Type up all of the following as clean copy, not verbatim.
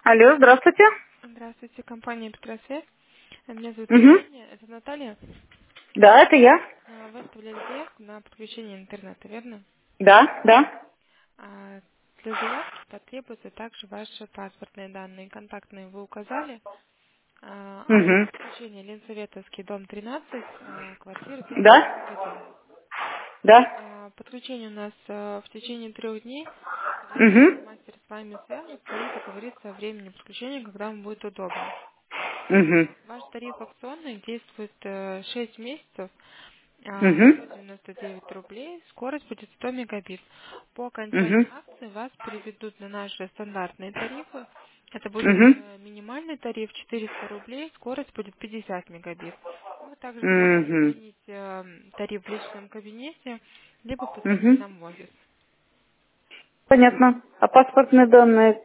Алло, здравствуйте. Здравствуйте, компания Петросвет. Меня зовут Угу. Евгения, это Наталья. Да, это я. Вы оставляли заявку на подключение интернета, верно? Да, да. Для заявки потребуются также ваши паспортные данные, контактные вы указали. Адрес Угу. подключения Ленсоветовский, дом 13, квартира Да, 341. да. Подключение у нас в течение 3 дней. Ежедневно Угу. мастер с вами свяжется и договорится о времени подключения, когда вам будет удобно. Угу. Ваш тариф акционный действует 6 месяцев, Угу. 199 рублей, скорость будет 100 мегабит. По окончании Угу. акции вас переведут на наши стандартные тарифы. Это будет Угу. минимальный тариф 400 рублей, скорость будет 50 мегабит. Вы также сможете Угу. сменить тариф в личном кабинете, либо позвонить к Угу. нам в офис. Понятно. А паспортные данные,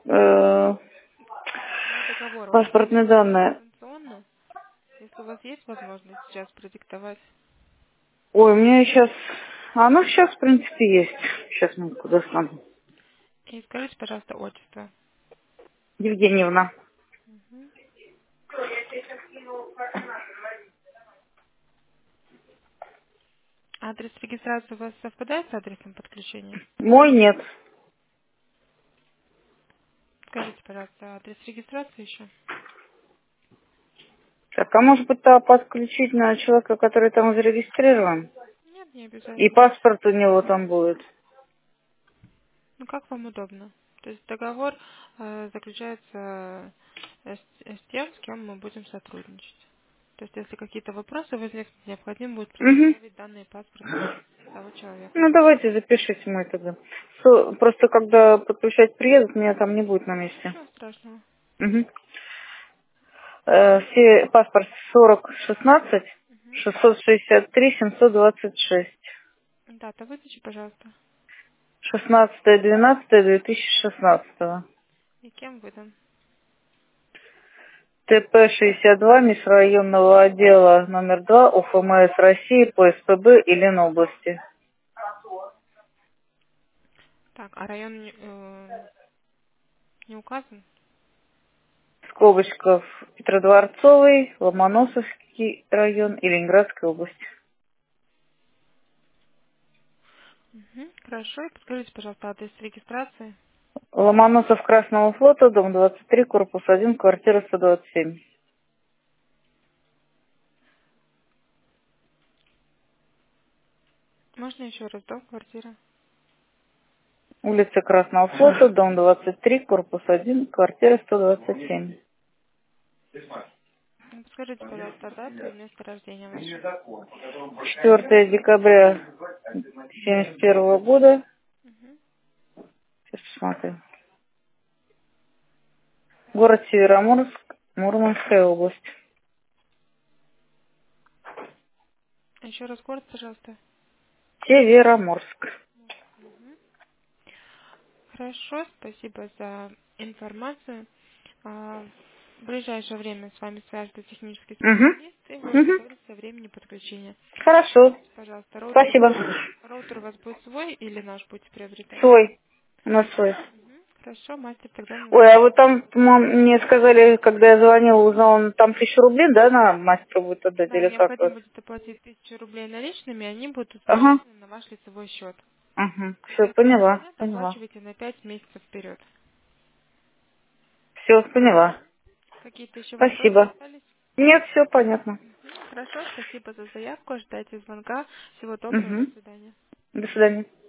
Мой договор вам паспортные пришлю данные. дистанционно, если у вас есть возможность сейчас продиктовать. Ой, у меня сейчас, оно сейчас, в принципе, есть. Сейчас мы куда стану. И скажите, пожалуйста, отчество. Евгеньевна. Мгм. Адрес регистрации у вас совпадает с адресом подключения? Мой нет. Скажите, пожалуйста, адрес регистрации еще? Так, а может быть, подключить на человека, который там зарегистрирован? Нет, не И обязательно. паспорт у него там будет. Ну, как вам удобно. То есть договор заключается с тем, с кем мы будем сотрудничать. То есть, если какие-то вопросы возникнут, необходимо будет Угу. предоставить данные паспортные того человека. Ну, давайте запишите мой тогда. Просто когда подключать приедут, меня там не будет на месте. Ничего страшного. Угу. Паспорт 4016 Мгм. 663 726. Дата выдачи, пожалуйста. 16.12.2016. И кем выдан? ТП-62 межрайонного отдела номер 2 УФМС России по СПБ и Ленобласти. Так, а район не указан? Скобочков Петродворцовый, Ломоносовский район и Ленинградская область. Мгм. Хорошо. И подскажите, пожалуйста, адрес регистрации. Ломоносов Красного флота, дом 23, корпус 1, квартира 127. Можно еще раз, дом, квартира? Улица Красного флота, дом 23, корпус 1, квартира 127. Подскажите, пожалуйста, дату и место рождения ваше. 4 декабря 71 года. Мгм. Сейчас посмотрю. Город Североморск, Мурманская область. Еще раз город, пожалуйста. Североморск. Мгм. Хорошо, спасибо за информацию. В ближайшее время с вами свяжется технический специалист, и Угу. вы уже Угу. договоритесь о времени подключения. Хорошо. Скажите, пожалуйста, Спасибо. роутер у вас будет свой или наш будете приобретать? Свой. У нас свой. Мгм. Хорошо, мастер тогда на Ой, связи. а вот там мне сказали, когда я звонила, узнала, там 1000 рублей, да, на мастеру будет отдать, Да, или как необходимо вот? будет оплатить 1000 рублей наличными, они будут Ага. зачислены на ваш лицевой счет. Угу. Все, Единственный поняла, момент, поняла. оплачивайте на 5 месяцев вперед. Все, поняла. Какие-то еще вопросы Спасибо. остались? Нет, все понятно. Мгм. Хорошо, спасибо за заявку, ожидайте звонка. Всего доброго, до Угу. свидания. До свидания.